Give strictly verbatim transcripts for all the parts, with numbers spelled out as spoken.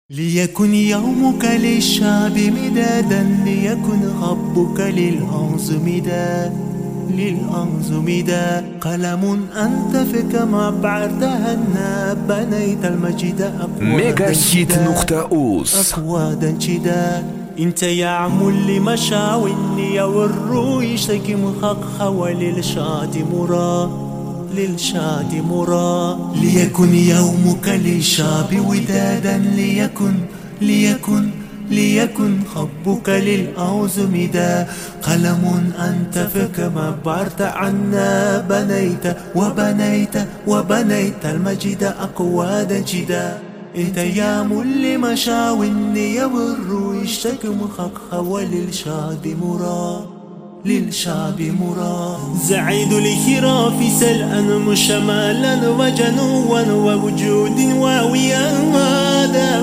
ليكن يومك للشعب مدادا، ليكن خطبك للأرض مداد، للأرض مداد. قلم أنت فيك ما بعدها الناب، بنيت المجد أكوادا شداد، أكوادا شداد. انت يعمل لمشاوي يور يشتكي مخخ وللشاد مراد، للشاد مراد. ليكن يومك للشعب ودادا، ليكن ليكن ليكن خطبك للأرض مداد. قلم أنت فيك ما بعدت عنا، بنيت وبنيت وبنيت المجد أكوادا جدا. اهتيام لمشاوي يور يشتكي مخخ وللشعب مراد، للشعب مراد. زعيد الخراف سلأ مشمالا وجنوا ووجود وويادا،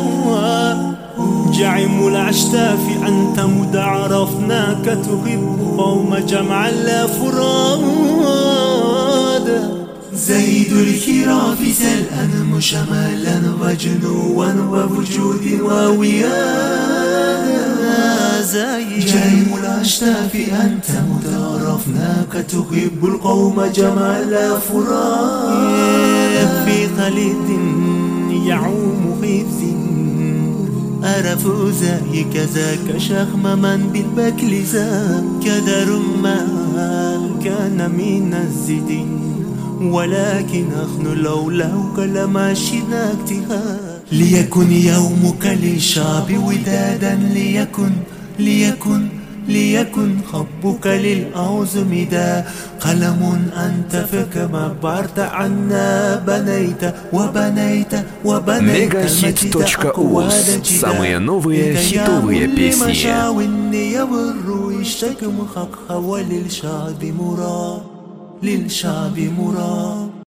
جعم العشتاف أنت مدى عرفناك تحب قوم جمع لا فراد. زيد الخراف سلأ مشمالا وجنوا ووجود وويادا، جايم الأشتاف أنت متعرفناك تحب القوم جمع لا فراد. في خليط يعوم حفظ أرف زاي كذاك شخم من بالبكل زاك، كذا رمال كان من الزدين، ولكن أخن لولاك لما شناكتها. ليكن يومك للشعب ودادا، ليكن ليكن ليكن خطبك للأرض مداد. قلم أنت فيك ما بعدت عنا، بنيت وبنيت وبنيت المجد أكوادا جدا. Самые новые хитовые песни. يور يشتكي مخخ وللشعب مراد، للشعب مراد.